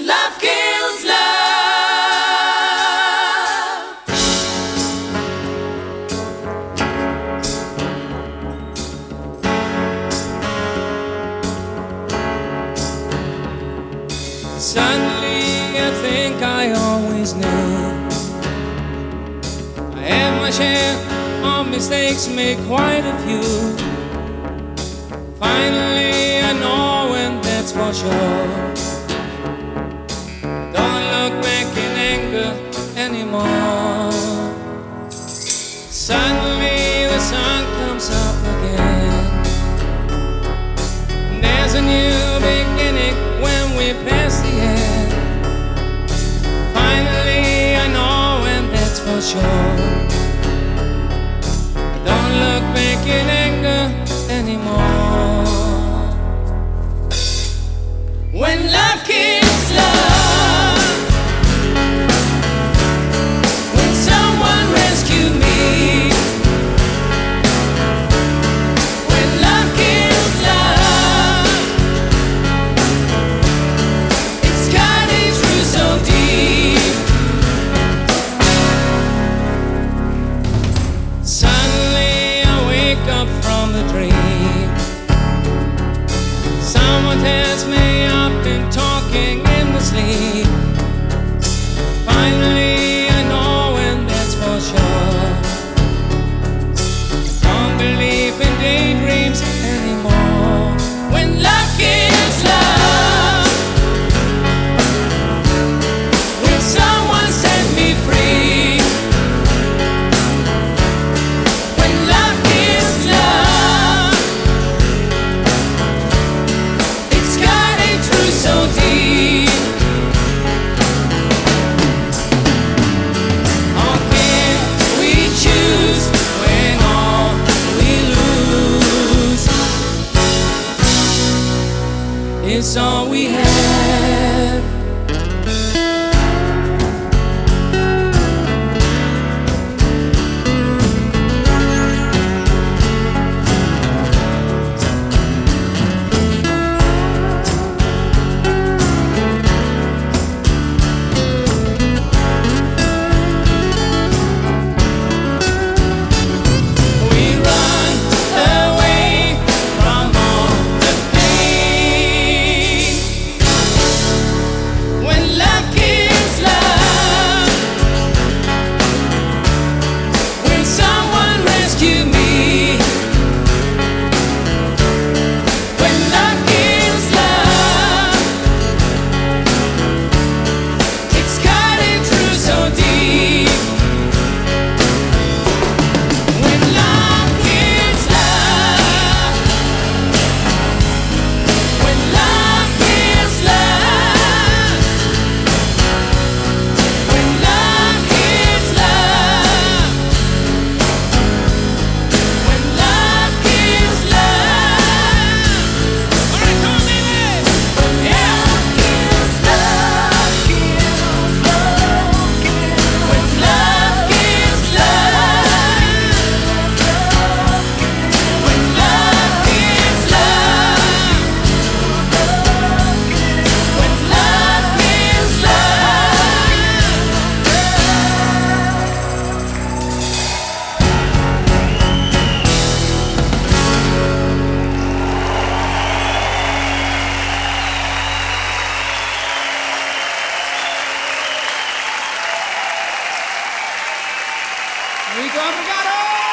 love kills love. Suddenly I think I always knew I had my share of mistakes, made quite a few. Finally I know, and that's for sure. Don't look back in anger anymore. Suddenly the sun comes up again. There's a new beginning when we pass the end. Finally I know, and that's for sure. Don't look back in anger anymore. When love kills love, when someone rescued me, when love kills love, it's cutting through so deep. Suddenly I wake up from the dream. Someone tells me I've been talking in the sleep. Finally I know, and that's for sure. Don't believe in daydreams anymore. When love gives love, when someone set me free, when love gives love, it's cutting through so deep. How can we choose when all we lose is all we have? We run away from all the pain. When love gives love, when someone rescued me, when love gives love, it's cutting through so deep. When love gives love, when love gives love, when love gives love, when love gives love. All right, come on, baby. Yeah. Gives love, gives love, when love gives love, when love gives love, when love gives love. Rico, obrigado!